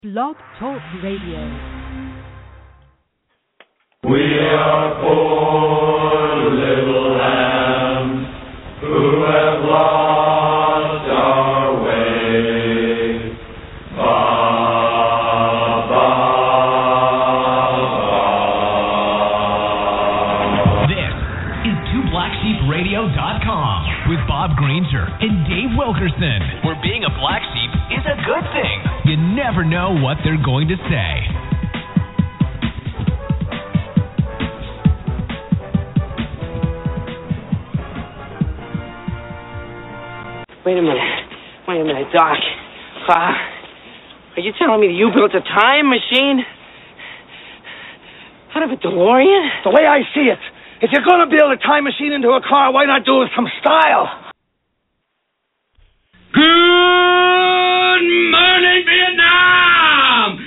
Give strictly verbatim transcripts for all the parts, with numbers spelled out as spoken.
Blog Talk Radio. We are poor little lambs who have lost our way. Ba, ba, ba. This is two black sheep radio dot com with Bob Granger and Dave Wilkerson, where being a black sheep is a good thing. You never know what they're going to say. Wait a minute. Wait a minute, Doc. Uh, are you telling me that you built a time machine out of a DeLorean? The way I see it, if you're going to build a time machine into a car, why not do it with some style? Good morning, Vietnam!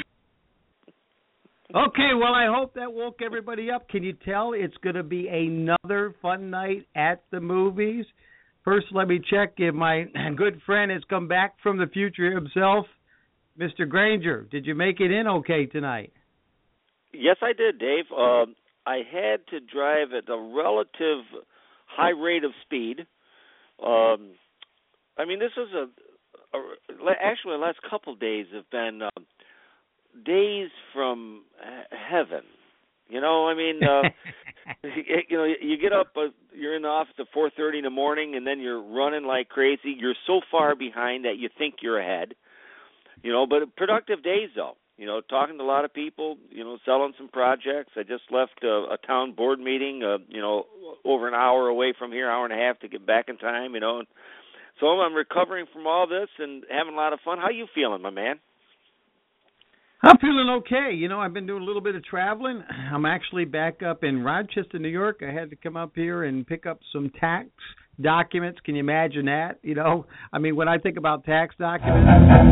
Okay, well, I hope that woke everybody up. Can you tell it's going to be another fun night at the movies? First, let me check if my good friend has come back from the future himself. Mister Granger, did you make it in okay tonight? Yes, I did, Dave. Uh, I had to drive at a relative high rate of speed. Um, I mean, this is a, a actually the last couple days have been uh, days from heaven. You know, I mean, uh, you know, you get up, uh, you're in the office at four thirty in the morning, and then you're running like crazy. You're so far behind that you think you're ahead. You know, but productive days though. You know, talking to a lot of people. You know, selling some projects. I just left a, a town board meeting. Uh, you know, over an hour away from here, hour and a half to get back in time. You know, and so I'm recovering from all this and having a lot of fun. How you feeling, my man? I'm feeling okay. You know, I've been doing a little bit of traveling. I'm actually back up in Rochester, New York. I had to come up here and pick up some tax documents. Can you imagine that? You know, I mean, when I think about tax documents,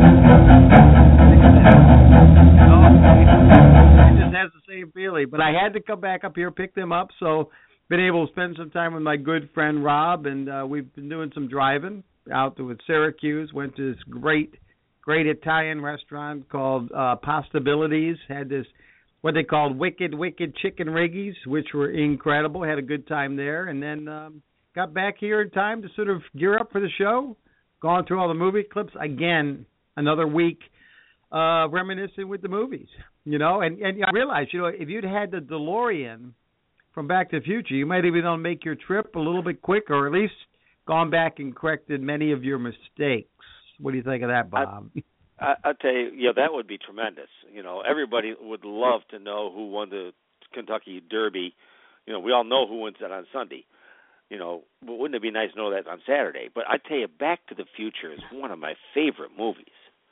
it just has the same feeling. But I had to come back up here, pick them up, so been able to spend some time with my good friend Rob, and uh, we've been doing some driving out to Syracuse. Went to this great Great Italian restaurant called uh, Postabilities. Had this, what they called Wicked, Wicked Chicken Riggies, which were incredible. Had a good time there. And then um, got back here in time to sort of gear up for the show. Gone through all the movie clips. Again, another week uh, reminiscing with the movies. You know, and, and I realized, you know, if you'd had the DeLorean from Back to the Future, you might have been able to make your trip a little bit quicker, or at least gone back and corrected many of your mistakes. What do you think of that, Bob? I, I, I tell you, yeah, that would be tremendous. You know, everybody would love to know who won the Kentucky Derby. You know, we all know who wins that on Sunday. You know, but wouldn't it be nice to know that on Saturday? But I tell you, Back to the Future is one of my favorite movies.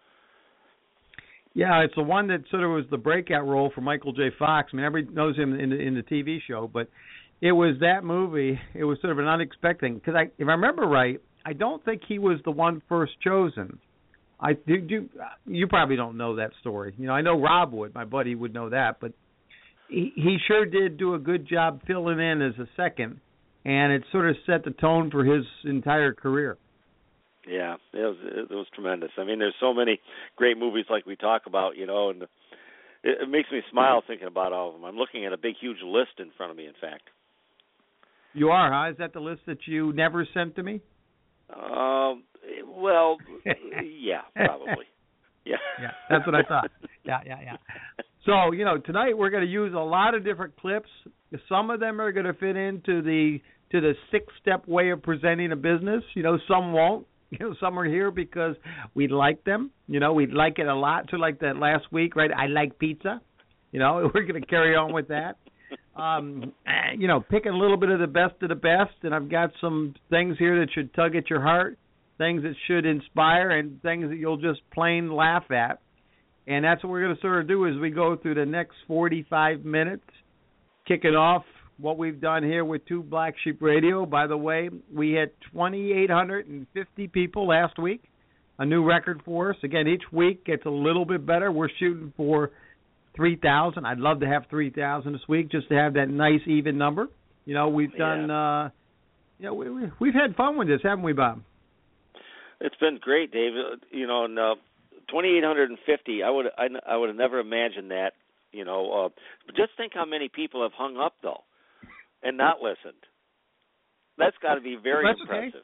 Yeah, it's the one that sort of was the breakout role for Michael J. Fox. I mean, everybody knows him in the, in the T V show, but it was that movie. It was sort of an unexpected, because I, if I remember right, I don't think he was the one first chosen. I do, do. You probably don't know that story. You know, I know Rob would. My buddy would know that, but he, he sure did do a good job filling in as a second, and it sort of set the tone for his entire career. Yeah, it was it was tremendous. I mean, there's so many great movies like we talk about, you know, and it, it makes me smile thinking about all of them. I'm looking at a big, huge list in front of me. In fact, you are, huh? Is that the list that you never sent to me? Um. Well, yeah, probably. Yeah. Yeah, that's what I thought. Yeah, yeah, yeah. So, you know, tonight we're going to use a lot of different clips. Some of them are going to fit into the to the six-step way of presenting a business. You know, some won't. You know, some are here because we like them. You know, we like it a lot. So, like that last week, right? I like pizza. You know, we're going to carry on with that. Um, you know, picking a little bit of the best of the best, and I've got some things here that should tug at your heart, things that should inspire, and things that you'll just plain laugh at. And that's what we're going to sort of do as we go through the next forty-five minutes, kicking off what we've done here with Two Black Sheep Radio. By the way, we had two thousand eight hundred fifty people last week, a new record for us. Again, each week gets a little bit better. We're shooting for three thousand. I'd love to have three thousand this week, just to have that nice even number. You know, we've done, yeah. uh, you know, we, we, we've had fun with this, haven't we, Bob? It's been great, Dave. You know, and uh, twenty-eight fifty. I would I, I would have never imagined that. You know, uh, but just think how many people have hung up though, and not listened. That's got to be very That's impressive.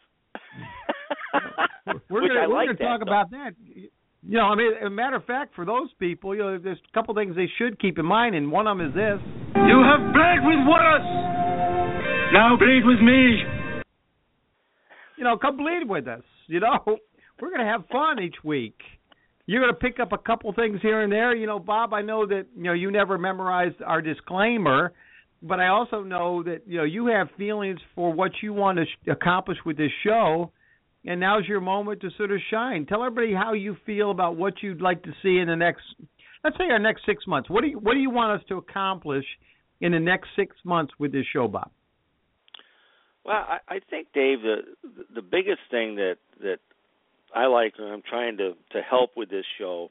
Okay. we're Which gonna, I we're like gonna that, talk though. about that. You know, I mean, as a matter of fact, for those people, you know, there's a couple things they should keep in mind, and one of them is this. You have bled with Wallace. Now bleed with me. You know, come bleed with us. You know, we're going to have fun each week. You're going to pick up a couple things here and there. You know, Bob, I know that, you know, you never memorized our disclaimer, but I also know that, you know, you have feelings for what you want to sh- accomplish with this show, and now's your moment to sort of shine. Tell everybody how you feel about what you'd like to see in the next, let's say our next six months. What do you, what do you want us to accomplish in the next six months with this show, Bob? Well, I, I think, Dave, the the biggest thing that, that I like, and I'm trying to, to help with this show,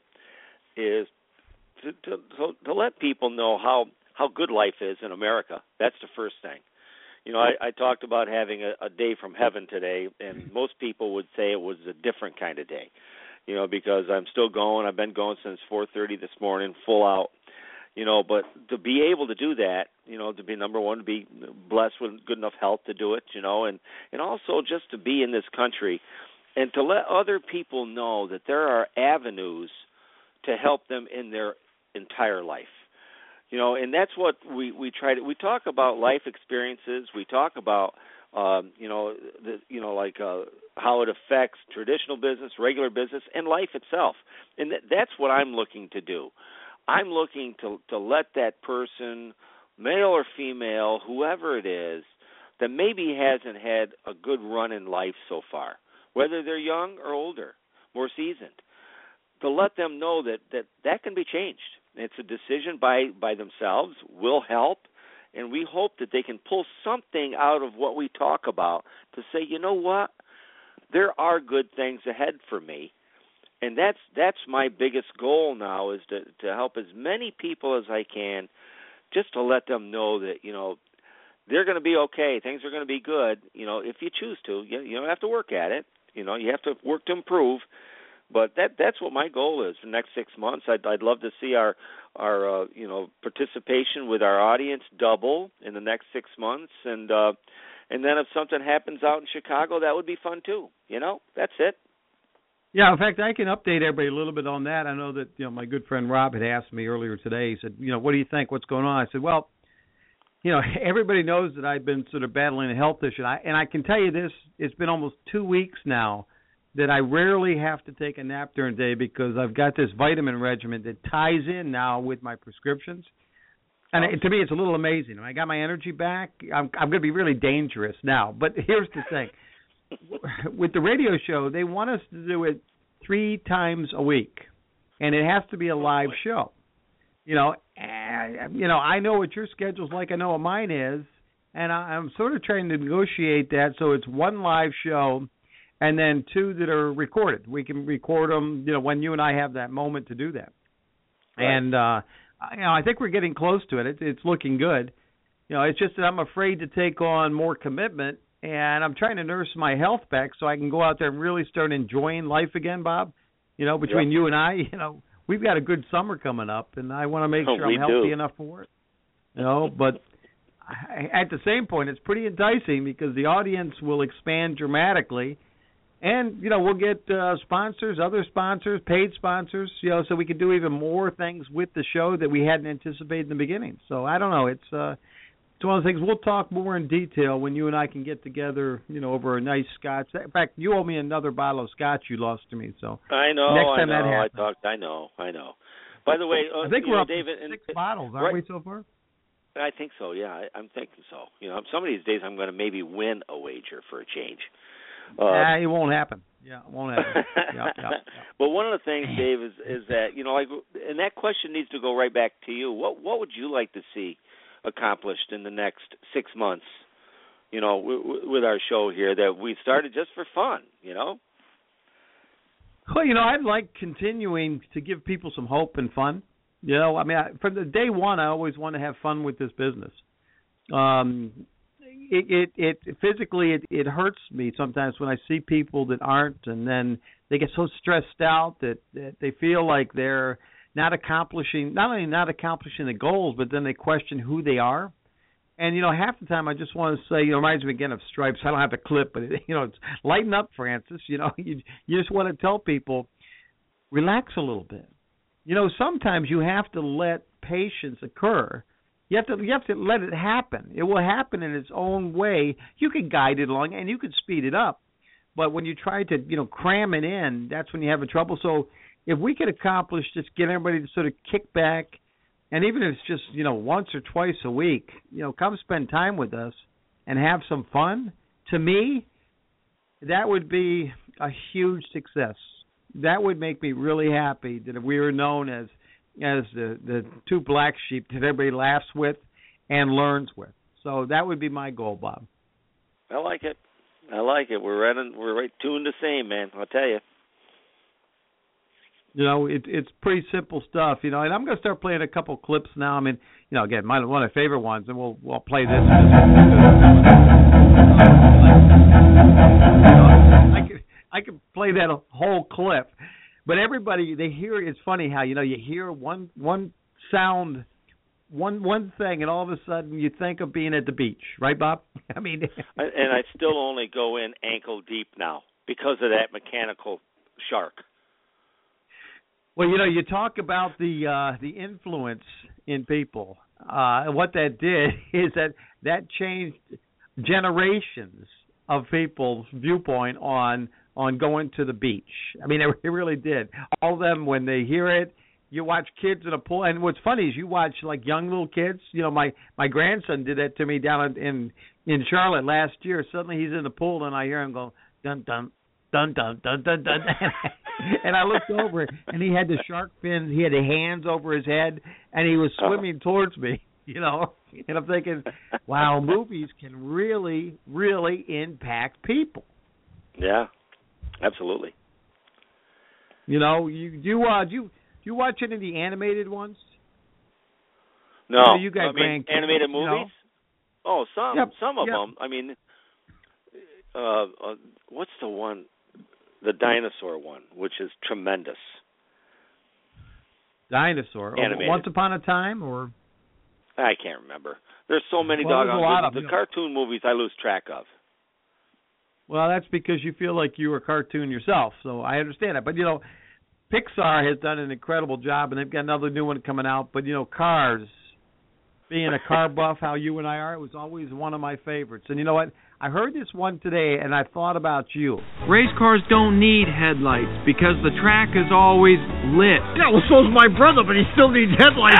is to, to to let people know how, how good life is in America. That's the first thing. You know, I, I talked about having a, a day from heaven today, and most people would say it was a different kind of day. You know, because I'm still going. I've been going since four thirty this morning, full out. You know, but to be able to do that, you know, to be number one, to be blessed with good enough health to do it, you know, and, and also just to be in this country and to let other people know that there are avenues to help them in their entire life. You know, and that's what we, we try to, we talk about life experiences. We talk about, um, you know, the, you know, like uh, how it affects traditional business, regular business, and life itself. And th- that's what I'm looking to do. I'm looking to to let that person, male or female, whoever it is, that maybe hasn't had a good run in life so far, whether they're young or older, more seasoned, to let them know that that, that can be changed. It's a decision by, by themselves, will help, and we hope that they can pull something out of what we talk about to say, you know what, there are good things ahead for me. And that's that's my biggest goal now, is to, to help as many people as I can, just to let them know that, you know, they're going to be okay. Things are going to be good, you know, if you choose to. You, you don't have to work at it. You know, you have to work to improve. But that that's what my goal is for the next six months. I'd, I'd love to see our, our uh, you know, participation with our audience double in the next six months. And, uh, and then if something happens out in Chicago, that would be fun too. You know, that's it. Yeah, in fact, I can update everybody a little bit on that. I know that, you know, my good friend Rob had asked me earlier today. He said, you know, what do you think? What's going on? I said, well, you know, everybody knows that I've been sort of battling a health issue. And I, and I can tell you this, it's been almost two weeks now that I rarely have to take a nap during the day because I've got this vitamin regimen that ties in now with my prescriptions. And it, to me, it's a little amazing. When I got my energy back, I'm, I'm going to be really dangerous now. But here's the thing. With the radio show, they want us to do it three times a week, and it has to be a live show. You know, and, you know, I know what your schedule's like. I know what mine is, and I, I'm sort of trying to negotiate that so it's one live show, and then two that are recorded. We can record them, you know, when you and I have that moment to do that. Right. And uh, you know, I think we're getting close to it. it. It's looking good. You know, it's just that I'm afraid to take on more commitment. And I'm trying to nurse my health back so I can go out there and really start enjoying life again, Bob. You know, between yep. you and I, you know, we've got a good summer coming up, and I want to make oh, sure I'm healthy do. enough for it. You know, but I, at the same point, it's pretty enticing because the audience will expand dramatically. And, you know, we'll get uh, sponsors, other sponsors, paid sponsors, you know, so we can do even more things with the show that we hadn't anticipated in the beginning. So I don't know. It's uh, it's one of the things we'll talk more in detail when you and I can get together, you know, over a nice scotch. In fact, you owe me another bottle of scotch you lost to me. So I know, next time I know. that happens. I talked. I know, I know. By the way, uh, I think you we're know, up David, to six and, bottles, aren't right, we so far? I think so. Yeah, I, I'm thinking so. You know, some of these days I'm going to maybe win a wager for a change. Uh, nah, it won't happen. Yeah, it won't happen. yeah, yeah, yeah. But one of the things, Dave, is is that, you know, like, and that question needs to go right back to you. What what would you like to see accomplished in the next six months? You know, w- w- with our show here that we started just for fun. You know. Well, you know, I'd like continuing to give people some hope and fun. You know, I mean, I, from the day one, I always want to have fun with this business. Um, it, it, it physically it, it hurts me sometimes when I see people that aren't, and then they get so stressed out that, that they feel like they're not accomplishing, not only not accomplishing the goals, but then they question who they are. And, you know, half the time I just want to say, you know, it reminds me again of Stripes. I don't have to clip, but, it, you know, it's lighten up, Francis. You know, you, you just want to tell people, relax a little bit. You know, sometimes you have to let patience occur. You have to you have to let it happen. It will happen in its own way. You can guide it along, and you can speed it up. But when you try to, you know, cram it in, that's when you have a trouble. So if we could accomplish just get everybody to sort of kick back, and even if it's just, you know, once or twice a week, you know, come spend time with us and have some fun, to me, that would be a huge success. That would make me really happy that if we were known as as the, the two black sheep that everybody laughs with and learns with. So that would be my goal, Bob. I like it. I like it. We're right, in, we're right tuned the same, man. I'll tell you. You know, it, it's pretty simple stuff, you know, and I'm going to start playing a couple clips now. I mean, you know, again, my, one of my favorite ones, and we'll we'll play this. I could, I could play that whole clip. But everybody, they hear, it's funny how, you know, you hear one one sound, one one thing, and all of a sudden you think of being at the beach. Right, Bob? I mean. And I still only go in ankle deep now because of that mechanical shark. Well, you know, you talk about the uh, the influence in people. Uh, and what that did is that that changed generations of people's viewpoint on on going to the beach. I mean, it, it really did. All of them, when they hear it, you watch kids in a pool. And what's funny is you watch, like, young little kids. You know, my, my grandson did that to me down in, in Charlotte last year. Suddenly he's in the pool, and I hear him go, dun, dun, dun, dun, dun, dun, dun. And I looked over, and he had the shark fins. He had the hands over his head, and he was swimming towards me, you know. And I'm thinking, wow, movies can really, really impact people. Yeah, absolutely. You know, you you uh, do you do you watch any of the animated ones? No, you, know, you got I mean, grandkids, animated movies. You know? Oh, some yep, some of yep. them. I mean, uh, uh, what's the one? The dinosaur one, which is tremendous. Dinosaur. Animated. Once Upon a Time, or I can't remember. There's so many well, doggone a lot the, of the them. cartoon movies I lose track of. Well, that's because you feel like you were a cartoon yourself, so I understand that. But, you know, Pixar has done an incredible job, and they've got another new one coming out. But, you know, Cars, being a car buff, how you and I are, it was always one of my favorites. And you know what? I heard this one today, and I thought about you. Race cars don't need headlights because the track is always lit. Yeah, well, so's my brother, but he still needs headlights.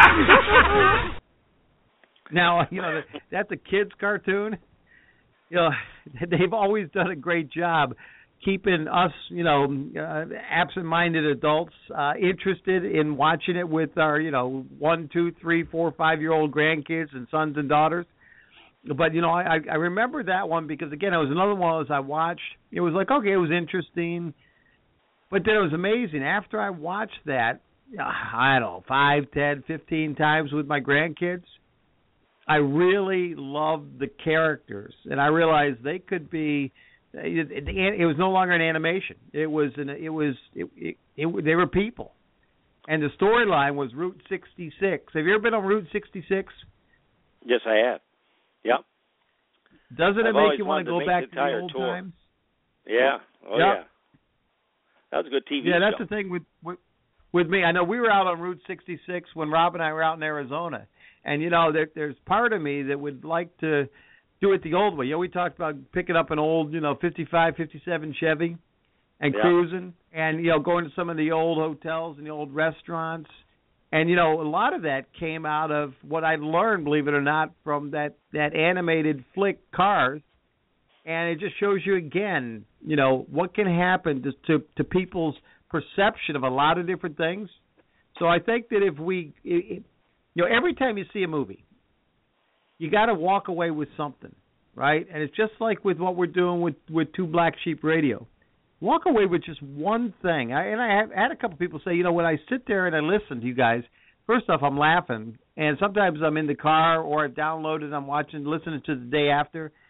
Now, you know, that's a kid's cartoon. You know, they've always done a great job keeping us, you know, uh, absent-minded adults uh, interested in watching it with our, you know, one, two, three, four, five-year-old grandkids and sons and daughters. But, you know, I, I remember that one because, again, it was another one as I watched. It was like, okay, it was interesting. But then it was amazing. After I watched that, I don't know, five, ten, fifteen times with my grandkids, I really loved the characters. And I realized they could be it, it, it was no longer an animation. It was, an, it was, it, it, it, they were people. And the storyline was Route sixty-six. Have you ever been on Route sixty-six? Yes, I have. Yep. Doesn't it I've make you want to go make back the to the old tour. times? Yeah. Oh, yep. yeah. That was a good T V yeah, show. that's the thing with, with with me. I know we were out on Route sixty-six when Rob and I were out in Arizona. And, you know, there, there's part of me that would like to do it the old way. You know, we talked about picking up an old, you know, fifty-five, fifty-seven Chevy and yeah. cruising and, you know, going to some of the old hotels and the old restaurants. And, you know, a lot of that came out of what I learned, believe it or not, from that, that animated flick Cars. And it just shows you, again, you know, what can happen to, to, to people's perception of a lot of different things. So I think that if we, it, you know, every time you see a movie, you got to walk away with something, right? And it's just like with what we're doing with, with Two Black Sheep Radio. Walk away with just one thing. I, and I have had a couple people say, you know, when I sit there and I listen to you guys, first off, I'm laughing. And sometimes I'm in the car or I've downloaded and I'm watching, listening to the day after.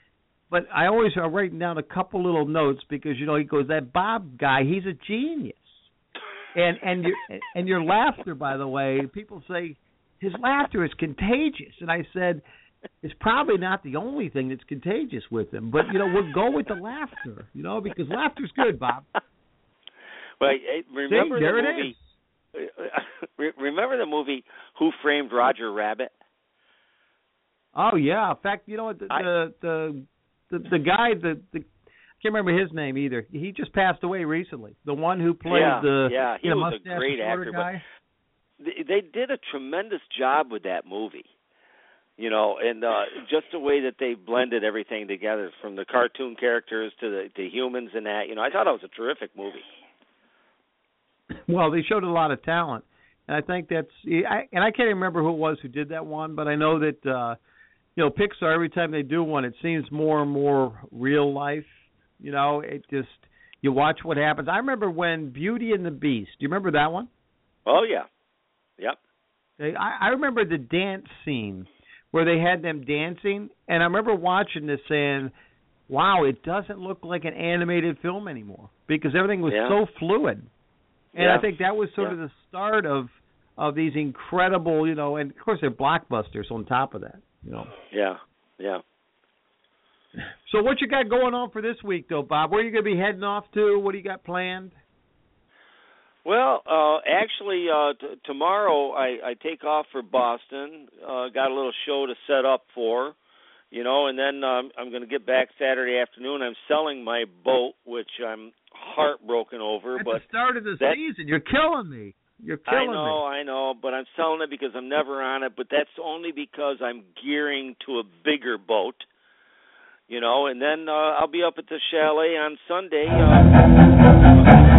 but I always am writing down a couple little notes because you know he goes, that Bob guy, he's a genius, and and your and your laughter, by the way, people say his laughter is contagious, and I said it's probably not the only thing that's contagious with him, but you know we'll go with the laughter, you know, because laughter's good, Bob. Well, remember See, there the it movie? is. Remember the movie Who Framed Roger Rabbit? Oh yeah, in fact, you know what the I, the, the the the guy the, the I can't remember his name either. He just passed away recently. The one who played yeah, the yeah, he you know, was mustache a great actor, guy. but they, they did a tremendous job with that movie. You know, and uh, just the way that they blended everything together, from the cartoon characters to the to humans and that. You know, I thought it was a terrific movie. Well, they showed a lot of talent, and I think that's. I, and I can't remember who it was who did that one, but I know that uh, you know Pixar. Every time they do one, it seems more and more real life. You know, it just you watch what happens. I remember when Beauty and the Beast. Do you remember that one? Oh yeah, yep. I, I remember the dance scene where they had them dancing, and I remember watching this saying, wow, it doesn't look like an animated film anymore because everything was yeah. so fluid. And yeah. I think that was sort yeah. of the start of of these incredible, you know, and of course they're blockbusters on top of that, you know. Yeah, yeah. So what you got going on for this week, though, Bob? Where are you going to be heading off to? What do you got planned? Well, uh, actually, uh, t- tomorrow I, I take off for Boston. Uh, got a little show to set up for, you know, and then um, I'm going to get back Saturday afternoon. I'm selling my boat, which I'm heartbroken over. At but the start of the that, season, you're killing me. You're killing me. I know, me. I know, but I'm selling it because I'm never on it. But that's only because I'm gearing to a bigger boat, you know. And then uh, I'll be up at the chalet on Sunday. Uh,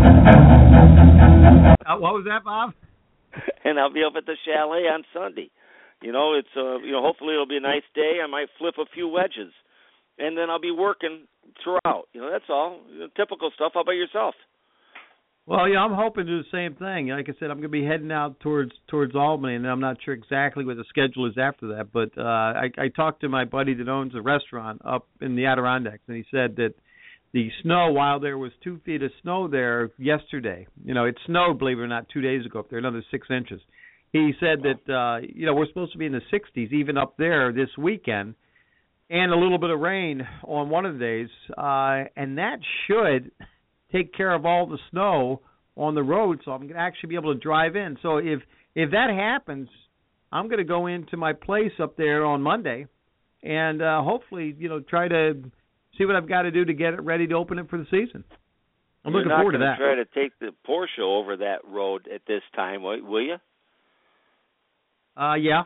Uh, what was that, Bob? And I'll be up at the chalet on Sunday. You know, it's uh, you know, hopefully it'll be a nice day. I might flip a few wedges, and then I'll be working throughout. You know, that's all. Typical stuff. How about yourself? Well, yeah, I'm hoping to do the same thing. Like I said, I'm going to be heading out towards towards Albany, and I'm not sure exactly what the schedule is after that. But uh, I, I talked to my buddy that owns a restaurant up in the Adirondacks, and he said that the snow, while there was two feet of snow there yesterday, you know, it snowed, believe it or not, two days ago up there, another six inches. He said that, uh, you know, we're supposed to be in the sixties even up there this weekend, and a little bit of rain on one of the days, uh, and that should take care of all the snow on the road, so I'm going to actually be able to drive in. So if if that happens, I'm going to go into my place up there on Monday and uh, hopefully, you know, try to see what I've got to do to get it ready to open it for the season. I'm You're looking forward to that. You're not going to try to take the Porsche over that road at this time, will you? Uh, yeah.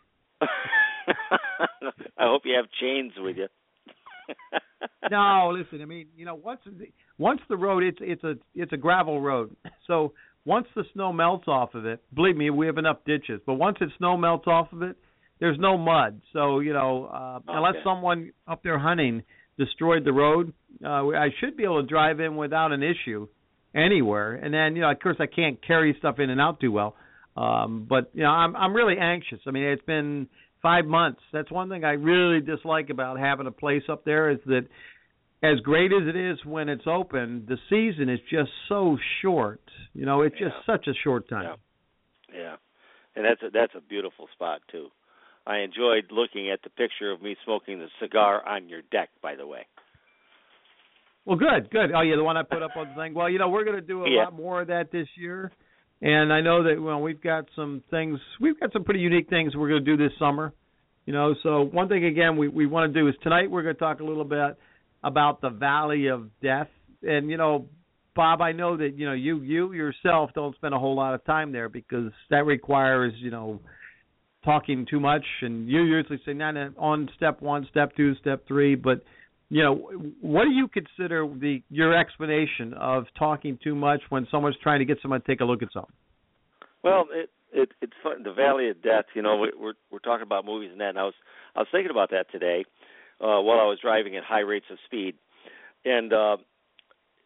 I hope you have chains with you. No, listen. I mean, you know, once once the road, it's it's a it's a gravel road. So once the snow melts off of it, believe me, we have enough ditches. But once the snow melts off of it, there's no mud. So you know, uh, okay. unless someone up there hunting destroyed the road, uh, I should be able to drive in without an issue anywhere. And then, you know, of course, I can't carry stuff in and out too well. Um, but you know, I'm I'm really anxious. I mean, it's been five months. That's one thing I really dislike about having a place up there is that as great as it is when it's open, the season is just so short. You know, it's just yeah. such a short time. Yeah, yeah. And that's a, that's a beautiful spot, too. I enjoyed looking at the picture of me smoking the cigar on your deck, by the way. Well, good, good. Oh, yeah, the one I put up on the thing. Well, you know, we're going to do a yeah. lot more of that this year. And I know that, well, we've got some things, we've got some pretty unique things we're going to do this summer. You know, so one thing, again, we, we want to do is tonight we're going to talk a little bit about the Valley of Death. And, you know, Bob, I know that, you know, you, you yourself don't spend a whole lot of time there because that requires, you know, talking too much. And you usually say, no, no, on step one, step two, step three. But, you know, what do you consider the your explanation of talking too much when someone's trying to get someone to take a look at something? Well, it, it it's fun. The Valley of Death. You know, we're we're talking about movies and that. And I was I was thinking about that today uh, while I was driving at high rates of speed, and uh,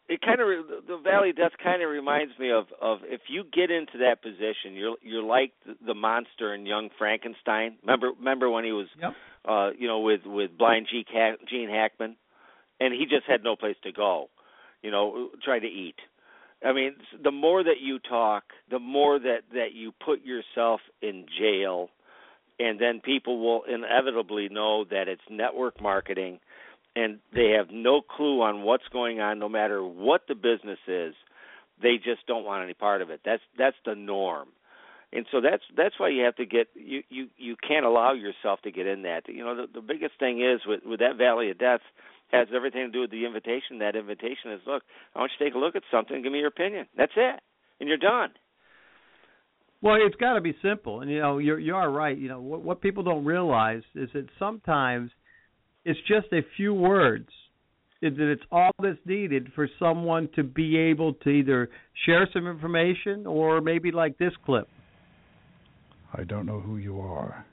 it kind of the Valley of Death kind of reminds me of of if you get into that position, you're you're like the monster in Young Frankenstein. Remember remember when he was, yep. uh, you know, with with blind Gene Hackman, and he just had no place to go, you know, trying to eat. I mean, the more that you talk, the more that, that you put yourself in jail, and then people will inevitably know that it's network marketing, and they have no clue on what's going on, no matter what the business is. They just don't want any part of it. That's that's the norm, and so that's that's why you have to get you you, you can't allow yourself to get in that. You know, the, the biggest thing is with with that Valley of Death. Has everything to do with the invitation. That invitation is, look, I want you to take a look at something and give me your opinion. That's it. And you're done. Well, it's got to be simple. And, you know, you're, you are right. You know, what, what people don't realize is that sometimes it's just a few words, that it's all that's needed for someone to be able to either share some information or maybe like this clip. I don't know who you are.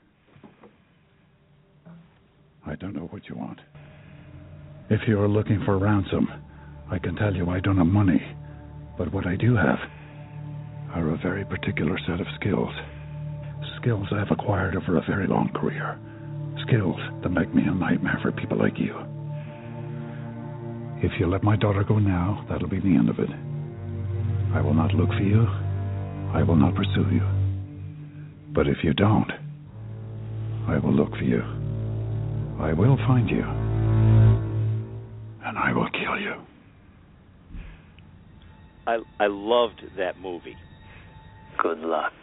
I don't know what you want. If you are looking for ransom, I can tell you I don't have money, but what I do have are a very particular set of skills. Skills I have acquired over a very long career. Skills that make me a nightmare for people like you. If you let my daughter go now, that'll be the end of it. I will not look for you. I will not pursue you. But if you don't, I will look for you. I will find you. And I will kill you. I I loved that movie. Good luck.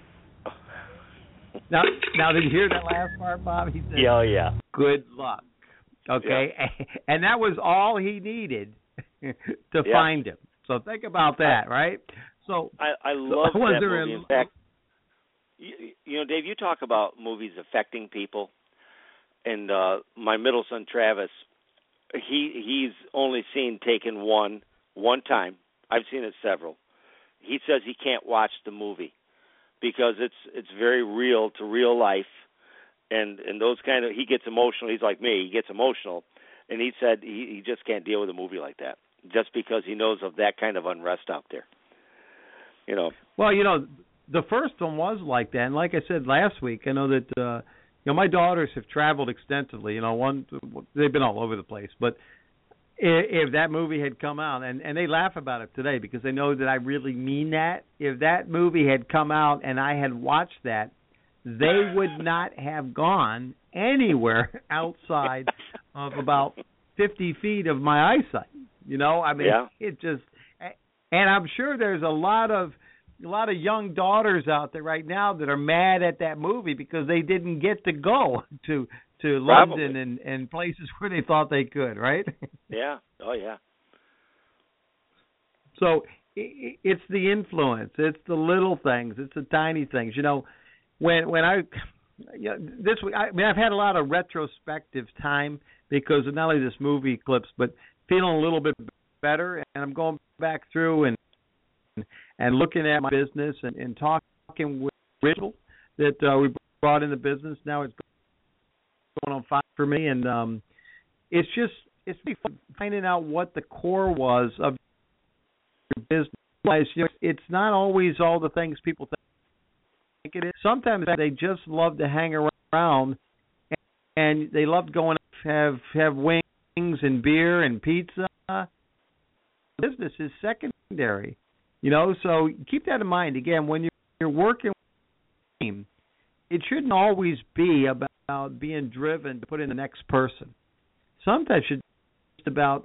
Now, now did you hear that last part, Bob? He said, yeah, oh, yeah. Good luck. Okay, yeah. And that was all he needed to yeah. find him. So think about that, right? So I, I love so that there movie. A, in fact, you, you know, Dave, you talk about movies affecting people, and uh, my middle son Travis. He he's only seen Taken one one time. I've seen it several. He says he can't watch the movie because it's it's very real to real life, and and those kind of he gets emotional. He's like me. He gets emotional, and he said he, he just can't deal with a movie like that just because he knows of that kind of unrest out there. You know. Well, you know, the first one was like that, and like I said last week, I know that. Uh, You know, my daughters have traveled extensively. You know, one they've been all over the place. But if, if that movie had come out, and, and they laugh about it today because they know that I really mean that. If that movie had come out and I had watched that, they would not have gone anywhere outside of about fifty feet of my eyesight. You know, I mean, yeah. it just, and I'm sure there's a lot of. A lot of young daughters out there right now that are mad at that movie because they didn't get to go to to Probably. London and, and places where they thought they could, right? Yeah. Oh, yeah. So it, it's the influence. It's the little things. It's the tiny things. You know, when when I you know, this week, I mean, I've had a lot of retrospective time because of not only this movie clips, but feeling a little bit better, and I'm going back through and. and looking at my business and, and talking with Rachel that uh, we brought in the business. Now it's going on fine for me, and um, it's just it's really fun finding out what the core was of your business. You know, it's not always all the things people think it is. Sometimes they just love to hang around, and they love going out, have have wings and beer and pizza. Business is secondary. You know, so keep that in mind. Again, when you're, you're working with a team, it shouldn't always be about being driven to put in the next person. Sometimes it's just about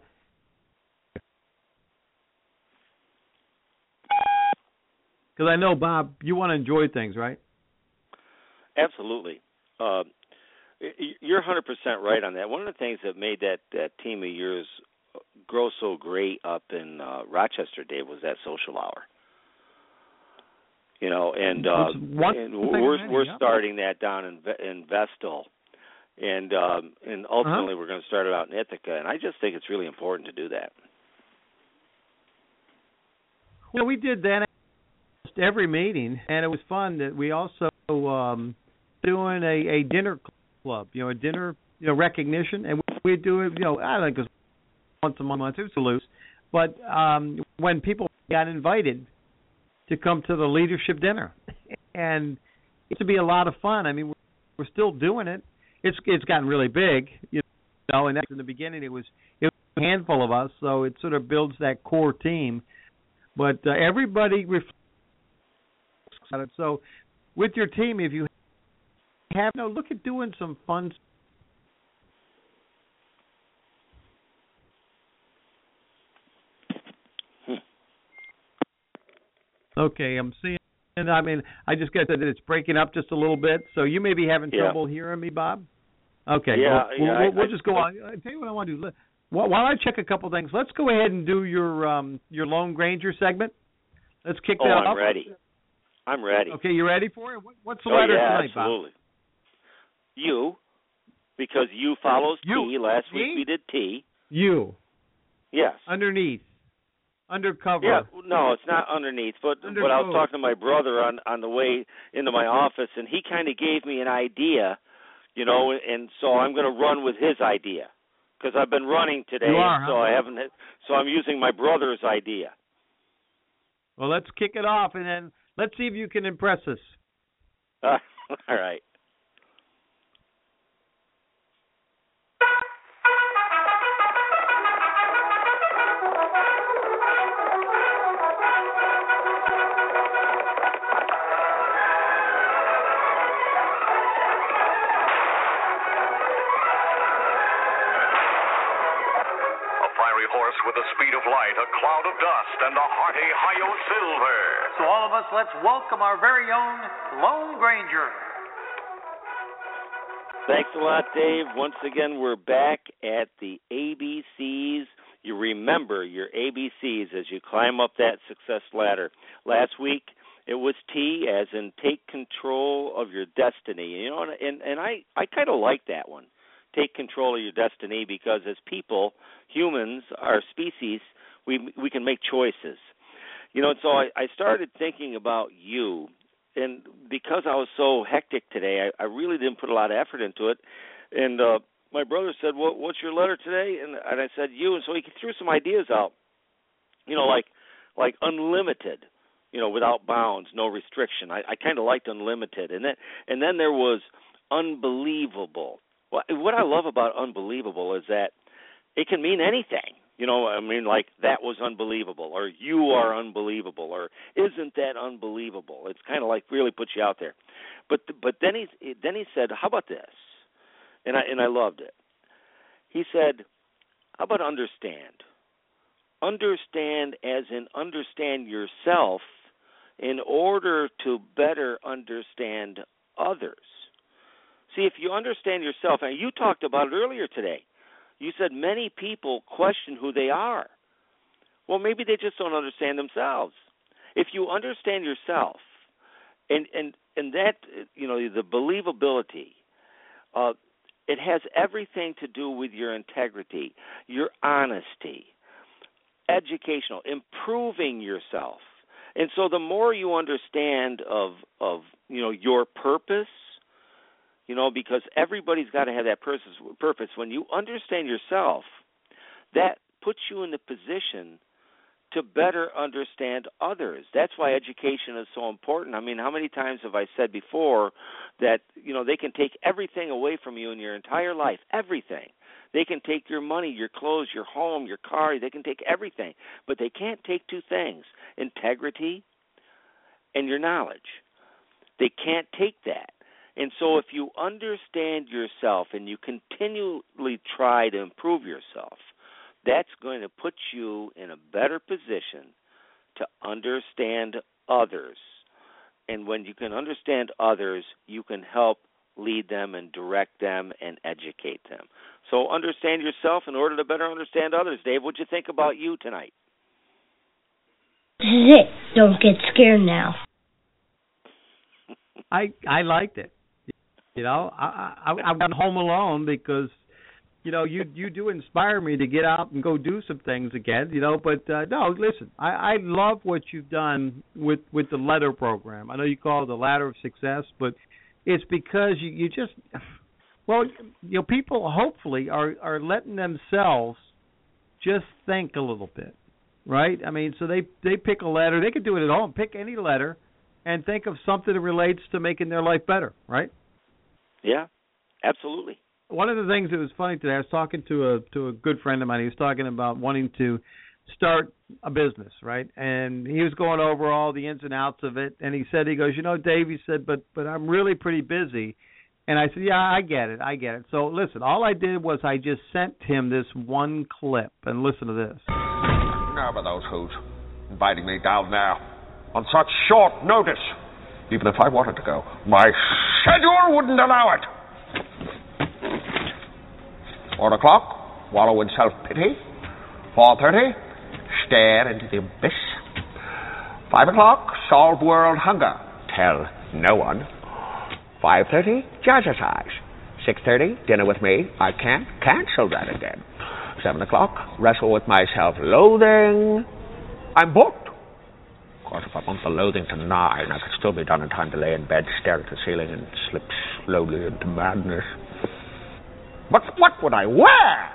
because I know, Bob, you want to enjoy things, right? Absolutely. Uh, you're one hundred percent right on that. One of the things that made that, that team of yours grow so great up in uh, Rochester, Dave, was that social hour. You know, and, uh, and we're we're yeah. starting that down in in Vestal, and um, and ultimately uh-huh. we're going to start it out in Ithaca, and I just think it's really important to do that. Well, we did that at every meeting, and it was fun. That we also um, doing a, a dinner club, you know, a dinner you know recognition, and we do it, you know, I think it was once a month. It was loose, but um, when people got invited to come to the leadership dinner, and it's to be a lot of fun. I mean, we're, we're still doing it. It's it's gotten really big, you know. And in the beginning, it was it was a handful of us, so it sort of builds that core team. But uh, everybody reflects on it. So, with your team, if you have, you know, look at doing some fun. Okay, I'm seeing. And I mean, I just got that it's breaking up just a little bit. So you may be having yeah. trouble hearing me, Bob. Okay, yeah, well, yeah, we'll, I, we'll I, just go on. I tell you what I want to do. While I check a couple things, let's go ahead and do your um, your Lone Granger segment. Let's kick oh, that I'm off. ready. I'm ready. Okay, you ready for it? What, what's the oh, letter yeah, tonight, absolutely. Bob? U, because U follows U. T. Last T? week we did T. U. Yes. Underneath. Undercover. Yeah, no, it's not underneath. But Under but I was code. talking to my brother on on the way into my office, and he kind of gave me an idea, you know, and so I'm going to run with his idea because I've been running today, You are, and so huh? I haven't. So I'm using my brother's idea. Well, let's kick it off, and then let's see if you can impress us. Uh, all right. With the speed of light, a cloud of dust, and a hearty Hi-Yo Silver. So all of us, let's welcome our very own Lone Granger. Thanks a lot, Dave. Once again, we're back at the A B Cs. You remember your A B Cs as you climb up that success ladder. Last week, it was T, as in take control of your destiny. You know, and, and I, I kind of like that one. Take control of your destiny, because as people, humans, our species, we we can make choices. You know, so I, I started thinking about you, and because I was so hectic today, I, I really didn't put a lot of effort into it. And uh, my brother said, "What what's your letter today?" And, and I said, "You." And so he threw some ideas out. You know, like like unlimited. You know, without bounds, no restriction. I, I kind of liked unlimited, and then and then there was unbelievable. Well, what I love about unbelievable is that it can mean anything. You know, I mean, like, that was unbelievable, or you are unbelievable, or isn't that unbelievable? It's kind of like really puts you out there. But but then he then he said, how about this? And I and I loved it. He said, how about understand? Understand as in understand yourself in order to better understand others. See, if you understand yourself, and you talked about it earlier today, you said many people question who they are. Well, maybe they just don't understand themselves. If you understand yourself, and and, and that, you know, the believability, uh, it has everything to do with your integrity, your honesty, educational, improving yourself. And so the more you understand of of, you know, your purpose, you know, because everybody's got to have that purpose. When you understand yourself, that puts you in the position to better understand others. That's why education is so important. I mean, how many times have I said before that, you know, they can take everything away from you in your entire life, everything. They can take your money, your clothes, your home, your car. They can take everything. But they can't take two things, integrity and your knowledge. They can't take that. And so if you understand yourself and you continually try to improve yourself, that's going to put you in a better position to understand others. And when you can understand others, you can help lead them and direct them and educate them. So understand yourself in order to better understand others. Dave, what'd you think about you tonight? This is it. Don't get scared now. I I liked it. You know, I, I I went home alone because, you know, you you do inspire me to get out and go do some things again. You know, but uh, no, listen, I, I love what you've done with, with the letter program. I know you call it the Ladder of Success, but it's because you, you just, well, you know, people hopefully are, are letting themselves just think a little bit. right? I mean, so they they pick a letter. They could do it at home. Pick any letter and think of something that relates to making their life better, right? Yeah, absolutely. One of the things that was funny today, I was talking to a to a good friend of mine. He was talking about wanting to start a business, right? And he was going over all the ins and outs of it. And he said, he goes, you know, Dave, he said, but but I'm really pretty busy. And I said, yeah, I get it, I get it. So listen, all I did was I just sent him this one clip, and listen to this. Now for those who's inviting me down there on such short notice. Even if I wanted to go, my schedule wouldn't allow it. Four o'clock, wallow in self-pity. Four thirty, stare into the abyss. Five o'clock, solve world hunger. Tell no one. Five thirty, jazzercise. Six thirty, dinner with me. I can't cancel that again. Seven o'clock, wrestle with my self-loathing. I'm booked. Of course, if I want the loathing to nine, I could still be done in time to lay in bed, stare at the ceiling, and slip slowly into madness. But what would I wear?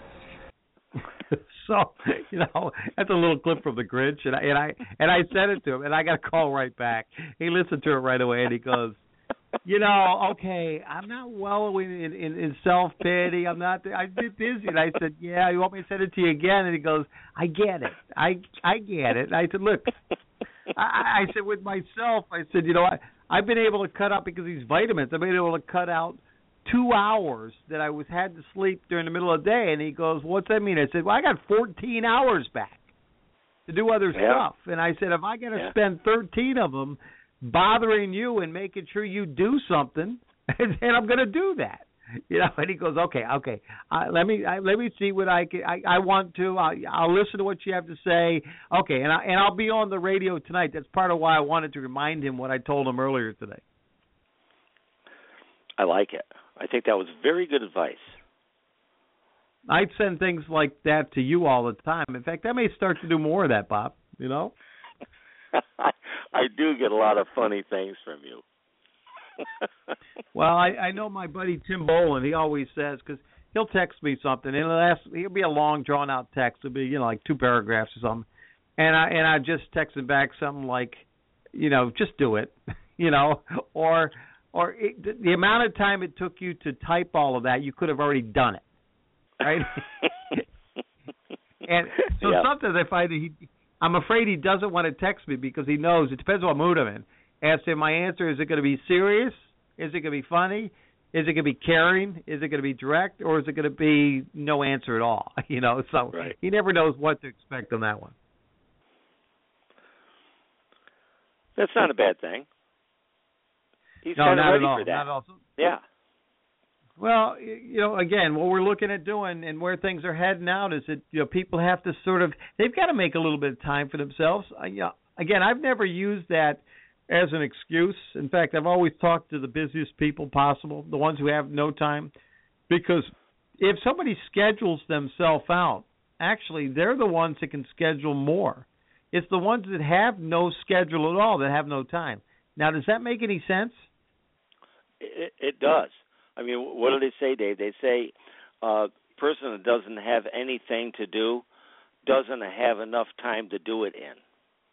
So, you know, that's a little clip from The Grinch, and I and I and I sent it to him, and I got a call right back. He listened to it right away, and he goes, you know, okay, I'm not wallowing in, in, in self-pity. I'm not, I'm busy. And I said, yeah, you want me to send it to you again? And he goes, I get it. I I get it. And I said, look, I, I said, with myself, I said, you know, I, I've been able to cut out, because of these vitamins, I've been able to cut out two hours that I was had to sleep during the middle of the day. And he goes, what's that mean? I said, well, I got fourteen hours back to do other yeah. stuff. And I said, if I got to yeah. spend thirteen of them bothering you and making sure you do something, and I'm going to do that, you know. And he goes, okay, okay, uh, let me I, let me see what I can. I, I want to. I'll, I'll listen to what you have to say. Okay, and I, and I'll be on the radio tonight. That's part of why I wanted to remind him what I told him earlier today. I like it. I think that was very good advice. I'd send things like that to you all the time. In fact, I may start to do more of that, Bob. You know. I do get a lot of funny things from you. Well, I, I know my buddy Tim Boland. He always says, because he'll text me something, and it'll, ask, it'll be a long, drawn-out text. It'll be, you know, like two paragraphs or something, and I and I just text him back something like, you know, just do it, you know, or or it, the, the amount of time it took you to type all of that, you could have already done it, right? And so yeah. sometimes I find that he. I'm afraid he doesn't want to text me, because he knows it depends on what mood I'm in. Ask him my answer: is it going to be serious? Is it going to be funny? Is it going to be caring? Is it going to be direct? Or is it going to be no answer at all? You know, so right. he never knows what to expect on that one. That's not a bad thing. He's no, kind of not ready at all. for that. Not at all. Yeah. Well, you know, again, what we're looking at doing and where things are heading out is that, you know, people have to sort of, they've got to make a little bit of time for themselves. I, you know, again, I've never used that as an excuse. In fact, I've always talked to the busiest people possible, the ones who have no time, because if somebody schedules themselves out, actually, they're the ones that can schedule more. It's the ones that have no schedule at all that have no time. Now, does that make any sense? It, it does. I mean, what do they say, Dave? They say a uh, person that doesn't have anything to do doesn't have enough time to do it in.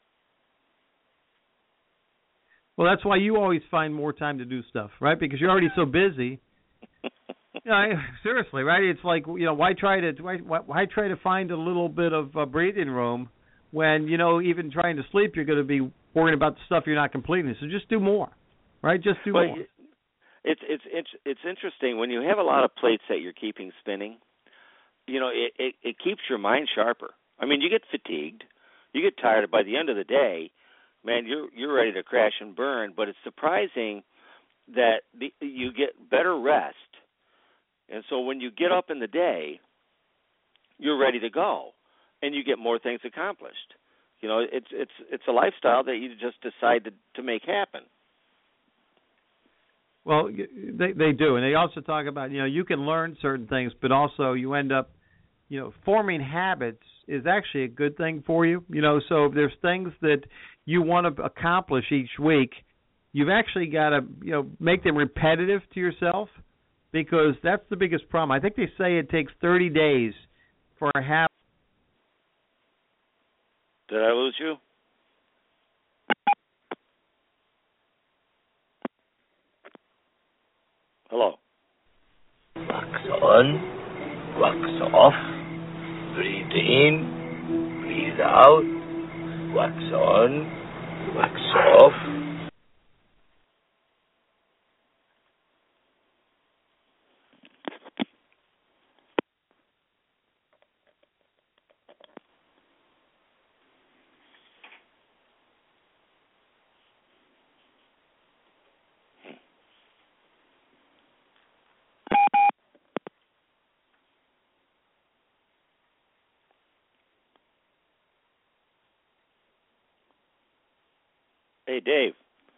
Well, that's why you always find more time to do stuff, right? Because you're already so busy. You know, seriously, right? It's like, you know, why try to why, why try to find a little bit of uh, breathing room when, you know, even trying to sleep, you're going to be worrying about the stuff you're not completing. So just do more, right? Just do well, more. It's it's it's it's interesting when you have a lot of plates that you're keeping spinning. You know, it, it it keeps your mind sharper. I mean, you get fatigued, you get tired. By the end of the day, man, you're you're ready to crash and burn. But it's surprising that the, you get better rest, and so when you get up in the day, you're ready to go, and you get more things accomplished. You know, it's it's it's a lifestyle that you just decide to, to make happen. Well, they they do, and they also talk about, you know, you can learn certain things, but also you end up, you know, forming habits is actually a good thing for you. You know, so if there's things that you want to accomplish each week, you've actually got to, you know, make them repetitive to yourself, because that's the biggest problem. I think they say it takes thirty days for a habit. Did I lose you? Hello. Wax on, wax off. Breathe in, breathe out. Wax on, wax off. Hey, Dave.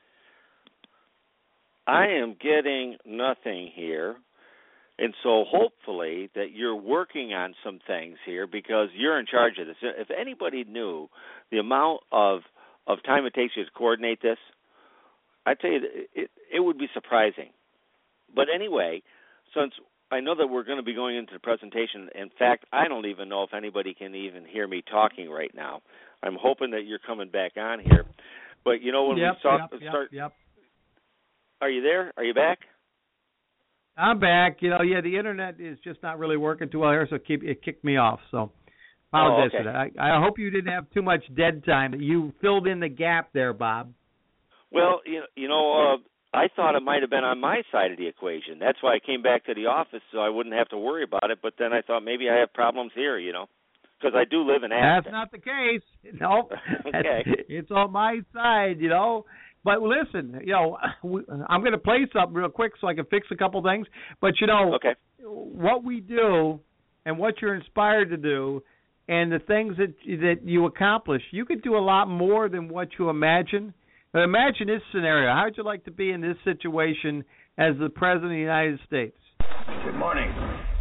I am getting nothing here. And so hopefully that you're working on some things here because you're in charge of this. If anybody knew the amount of, of time it takes you to coordinate this, I'd tell you it, it would be surprising. But anyway, since I know that we're going to be going into the presentation, in fact, I don't even know if anybody can even hear me talking right now. I'm hoping that you're coming back on here. But, you know, when yep, we talk, yep, start... Yep, yep. Are you there? Are you back? I'm back. You know, yeah, the Internet is just not really working too well here, so keep, it kicked me off. So apologize oh, okay. for that. I, I hope you didn't have too much dead time. You filled in the gap there, Bob. Well, you, you know, uh, I thought it might have been on my side of the equation. That's why I came back to the office so I wouldn't have to worry about it. But then I thought maybe I have problems here, you know. Because I do live in Aspen. That's not the case. No, okay. It's on my side, you know. But listen, you know, I'm going to play something real quick so I can fix a couple things. But, you know, okay. what we do and what you're inspired to do and the things that that you accomplish, you could do a lot more than what you imagine. But imagine this scenario. How would you like to be in this situation as the President of the United States? Good morning.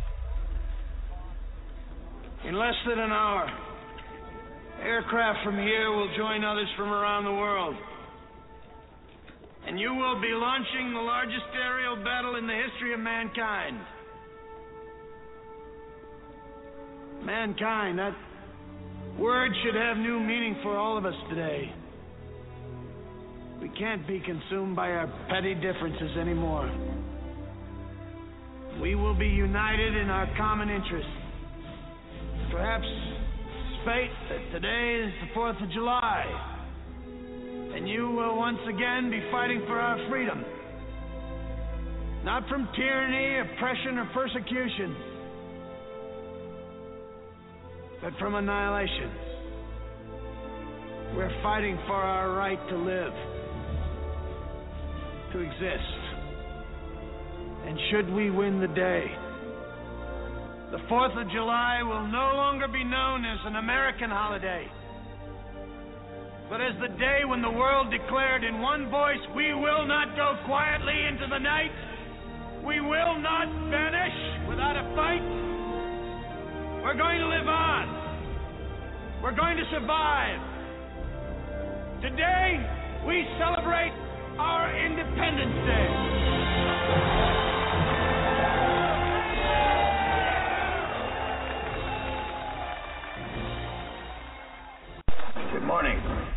In less than an hour, aircraft from here will join others from around the world. And you will be launching the largest aerial battle in the history of mankind. Mankind, that word should have new meaning for all of us today. We can't be consumed by our petty differences anymore. We will be united in our common interests. Perhaps it's fate that today is the fourth of July, and you will once again be fighting for our freedom. Not from tyranny, oppression, or persecution, but from annihilation. We're fighting for our right to live, to exist. And should we win the day, the fourth of July will no longer be known as an American holiday, but as the day when the world declared in one voice, we will not go quietly into the night. We will not vanish without a fight. We're going to live on. We're going to survive. Today, we celebrate our Independence Day. Good morning.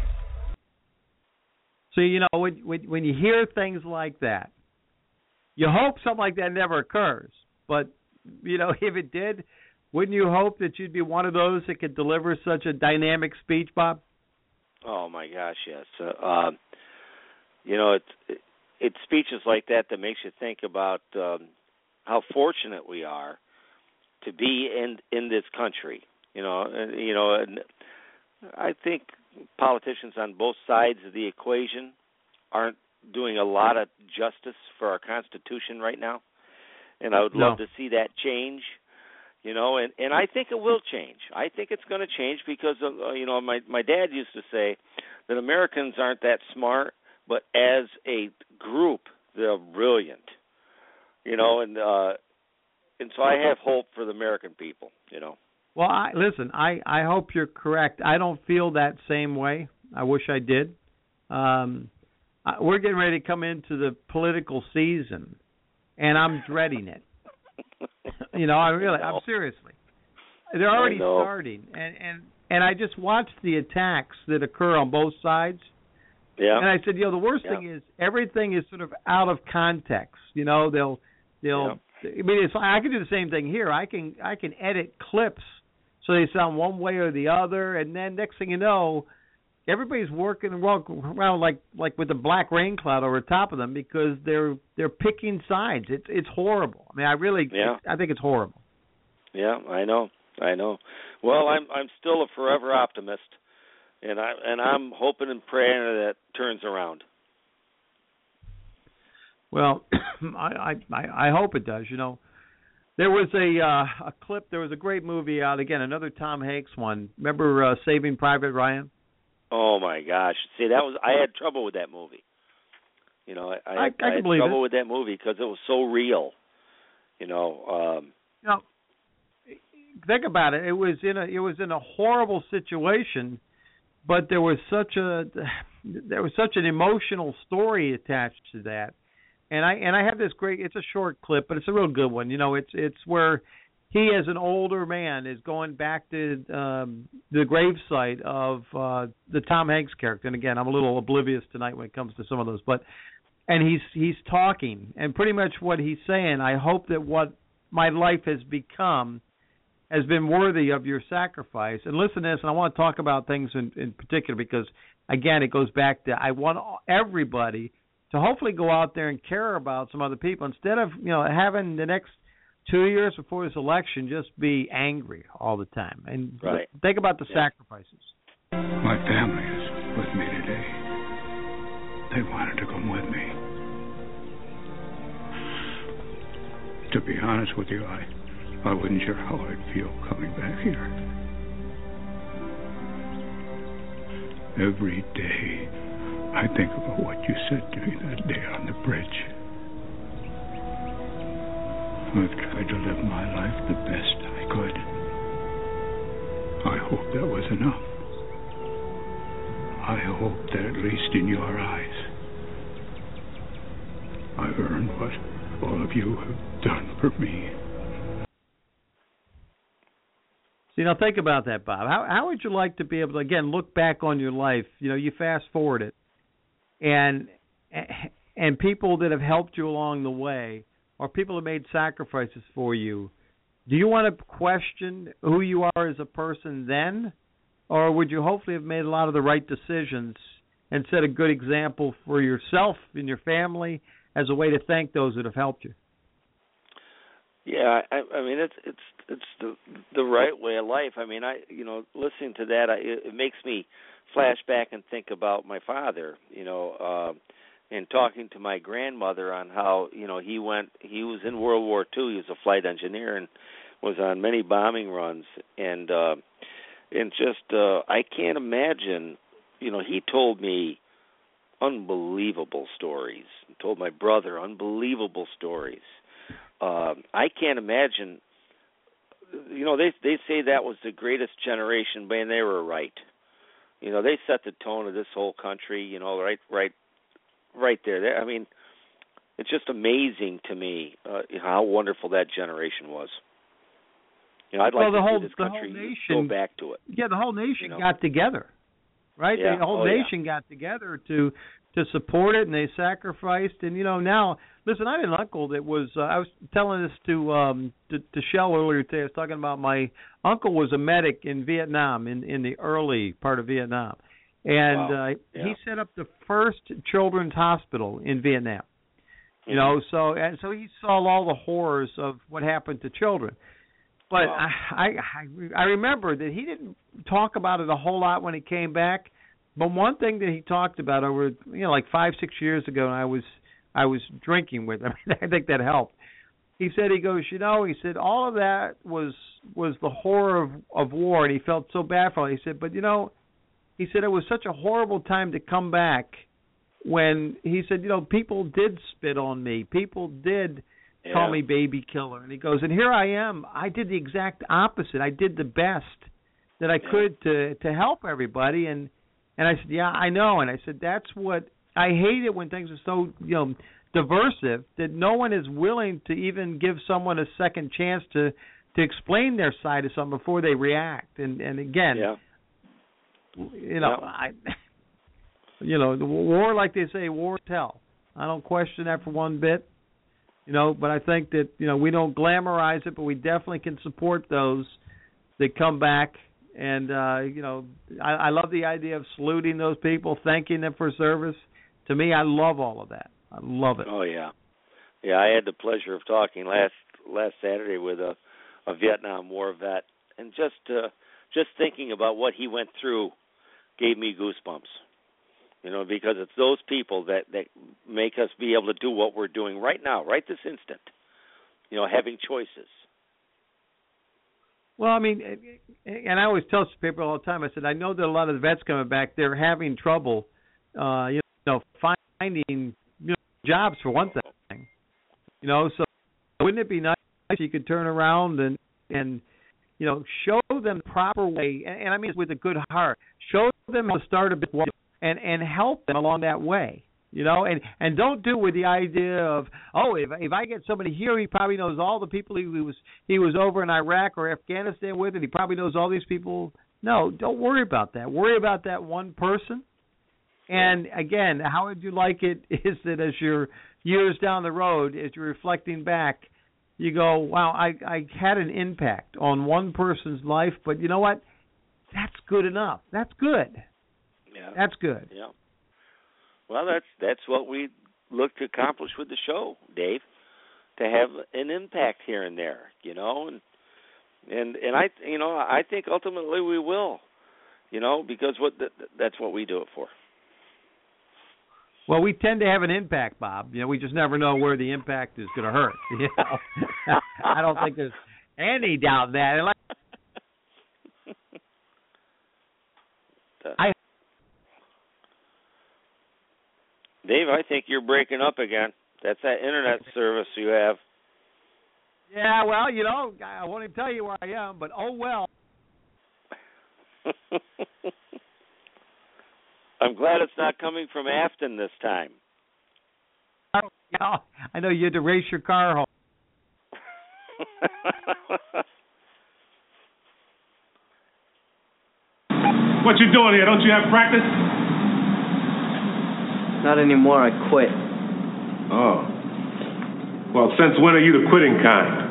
So, you know, when, when when you hear things like that, you hope something like that never occurs. But, you know, if it did, wouldn't you hope that you'd be one of those that could deliver such a dynamic speech, Bob? Oh, my gosh, yes. Uh, uh, you know, it's, it, it's speeches like that that makes you think about um, how fortunate we are to be in in this country. You know, and, you know, and I think politicians on both sides of the equation aren't doing a lot of justice for our Constitution right now, and I would love no. to see that change. You know, and, and I think it will change. I think it's going to change because, of, uh, you know, my, my dad used to say that Americans aren't that smart, but as a group, they're brilliant. You know, and uh, and so I have hope for the American people, you know. Well, I, listen, I, I hope you're correct. I don't feel that same way. I wish I did. Um, I, we're getting ready to come into the political season, and I'm dreading it. You know, I really, I'm seriously. They're already starting, and, and and I just watched the attacks that occur on both sides. Yeah. And I said, you know, the worst yeah. thing is everything is sort of out of context. You know, they'll they'll. Yeah. I mean, it's I can do the same thing here. I can I can edit clips so they sound one way or the other, and then next thing you know, everybody's working around like like with a black rain cloud over top of them because they're they're picking sides. It's it's horrible. I mean, I really yeah. I think it's horrible. Yeah, I know, I know. Well, I'm I'm still a forever optimist, and I and I'm hoping and praying that it turns around. Well, I, I I hope it does. You know, there was a uh, a clip. There was a great movie out again, another Tom Hanks one. Remember uh, Saving Private Ryan? Oh my gosh! See, that was I had trouble with that movie. You know, I, I, I, I, I had believe trouble it. with that movie because it was so real. You know. Um, you know, think about it. It was in a it was in a horrible situation, but there was such a there was such an emotional story attached to that. And I and I have this great. It's a short clip, but it's a real good one. You know, it's it's where he, as an older man, is going back to um, the gravesite of uh, the Tom Hanks character. And again, I'm a little oblivious tonight when it comes to some of those. But and he's he's talking, and pretty much what he's saying. I hope that what my life has become has been worthy of your sacrifice. And listen to this, and I want to talk about things in, in particular because again, it goes back to I want everybody to hopefully go out there and care about some other people instead of, you know, having the next two years before this election just be angry all the time. And right. think about the yeah. sacrifices. My family is with me today. They wanted to come with me. To be honest with you, I, I wasn't sure how I'd feel coming back here. Every day, I think about what you said to me that day on the bridge. I've tried to live my life the best I could. I hope that was enough. I hope that at least in your eyes, I've earned what all of you have done for me. See, now think about that, Bob. How how would you like to be able to, again, look back on your life? You know, you fast forward it. And and people that have helped you along the way, or people that made sacrifices for you, do you want to question who you are as a person then, or would you hopefully have made a lot of the right decisions and set a good example for yourself and your family as a way to thank those that have helped you? Yeah, I, I mean it's it's it's the the right way of life. I mean, I you know listening to that, I, it makes me flash back and think about my father, you know, uh, and talking to my grandmother on how, you know, he went, he was in World War Two, he was a flight engineer and was on many bombing runs, and uh, and just, uh, I can't imagine, you know, he told me unbelievable stories, he told my brother unbelievable stories. Uh, I can't imagine, you know, they they say that was the greatest generation, but they were right. You know, they set the tone of this whole country, you know, right right, right there. I mean, it's just amazing to me uh, how wonderful that generation was. You know, I'd like well, the to whole, see this the country whole nation, go back to it. Yeah, the whole nation you know? got together, right? Yeah. The whole oh, nation yeah. got together to to support it, and they sacrificed. And, you know, now, listen, I had an uncle that was, uh, I was telling this to, um, to to Shell earlier today. I was talking about my uncle was a medic in Vietnam, in, in the early part of Vietnam. And wow. uh, yeah. he set up the first children's hospital in Vietnam. Mm-hmm. You know, so and so he saw all the horrors of what happened to children. But wow. I, I I remember that he didn't talk about it a whole lot when he came back. But one thing that he talked about over, you know, like five, six years ago, and I was I was drinking with him. I think that helped. He said, he goes, you know, he said, all of that was was the horror of, of war, and he felt so bad for it. He said, but, you know, he said it was such a horrible time to come back when, he said, you know, people did spit on me. People did yeah. call me baby killer. And he goes, and here I am. I did the exact opposite. I did the best that I yeah. could to to help everybody, and And I said, yeah, I know. And I said, that's what I hate it when things are so, you know, diversive that no one is willing to even give someone a second chance to to explain their side of something before they react. And and again, yeah. You know, yeah. I, you know, the war, like they say, war tell. I don't question that for one bit. You know, but I think that, you know, we don't glamorize it, but we definitely can support those that come back. And, uh, you know, I, I love the idea of saluting those people, thanking them for service. To me, I love all of that. I love it. Oh, yeah. Yeah, I had the pleasure of talking last last Saturday with a, a Vietnam War vet. And just uh, just thinking about what he went through gave me goosebumps. You know, because it's those people that, that make us be able to do what we're doing right now, right this instant. You know, having choices. Well, I mean, and I always tell people all the time, I said, I know that a lot of the vets coming back, they're having trouble, uh, you know, finding you know, jobs for one thing. You know, so wouldn't it be nice if you could turn around and, and you know, show them the proper way, and, and I mean with a good heart, show them how to start a business. And, and help them along that way, you know, and, and don't do with the idea of, oh, if if I get somebody here, he probably knows all the people he was he was over in Iraq or Afghanistan with, and he probably knows all these people. No, don't worry about that. Worry about that one person. And again, how would you like it is that as you're years down the road, as you're reflecting back, you go, wow, I, I had an impact on one person's life, but you know what? That's good enough. That's good. Yeah. That's good. Yeah. Well, that's that's what we look to accomplish with the show, Dave, to have an impact here and there, you know, and and and I, you know, I think ultimately we will, you know, because what the, that's what we do it for. Well, we tend to have an impact, Bob. You know, we just never know where the impact is going to hurt. You know, I don't think there's any doubt in that. And like, I. Dave, I think you're breaking up again. That's that internet service you have. Yeah, well, you know, I won't even tell you where I am, but oh well. I'm glad it's not coming from Afton this time. Oh, yeah, I know you had to race your car home. What you doing here? Don't you have practice? Not anymore. I quit. Oh. Well, since when are you the quitting kind?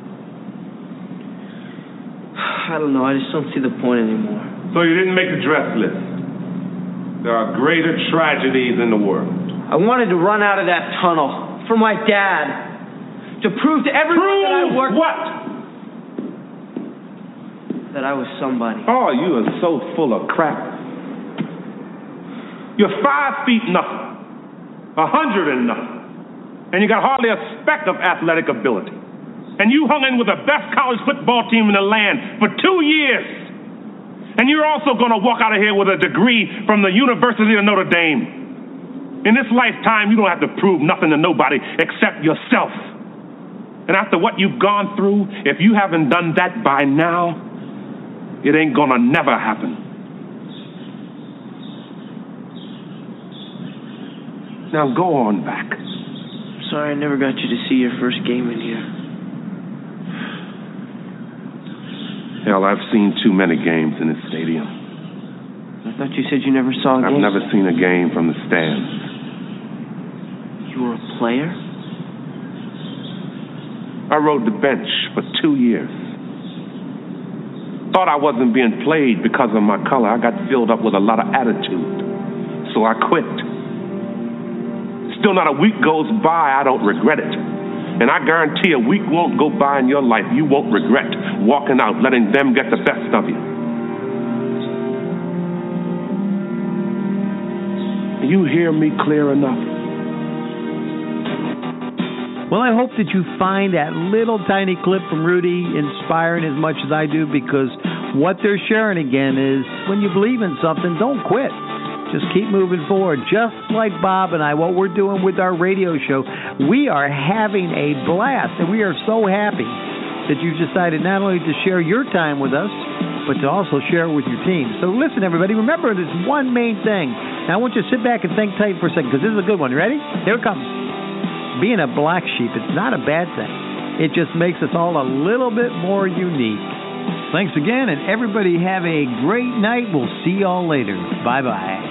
I don't know. I just don't see the point anymore. So you didn't make the dress list. There are greater tragedies in the world. I wanted to run out of that tunnel for my dad. To prove to everyone prove that I worked... what? That I was somebody. Oh, you are so full of crap. You're five feet nothing, a hundred and nothing, and you got hardly a speck of athletic ability. And you hung in with the best college football team in the land for two years. And you're also going to walk out of here with a degree from the University of Notre Dame. In this lifetime, you don't have to prove nothing to nobody except yourself. And after what you've gone through, if you haven't done that by now, it ain't going to never happen. Now go on back. Sorry I never got you to see your first game in here. Hell, I've seen too many games in this stadium. I thought you said you never saw a game. I've never seen a game from the stands. You were a player? I rode the bench for two years. Thought I wasn't being played because of my color. I got filled up with a lot of attitude. So I quit. Still not a week goes by I don't regret it. And I guarantee a week won't go by in your life you won't regret walking out, letting them get the best of you. You hear me clear enough? Well, I hope that you find that little tiny clip from Rudy inspiring as much as I do, because what they're sharing again is when you believe in something, don't quit. Just keep moving forward. Just like Bob and I, what we're doing with our radio show, we are having a blast, and we are so happy that you've decided not only to share your time with us, but to also share it with your team. So listen, everybody, remember this one main thing. Now, I want you to sit back and think tight for a second, because this is a good one. You ready? Here it comes. Being a black sheep, it's not a bad thing. It just makes us all a little bit more unique. Thanks again, and everybody have a great night. We'll see y'all later. Bye-bye.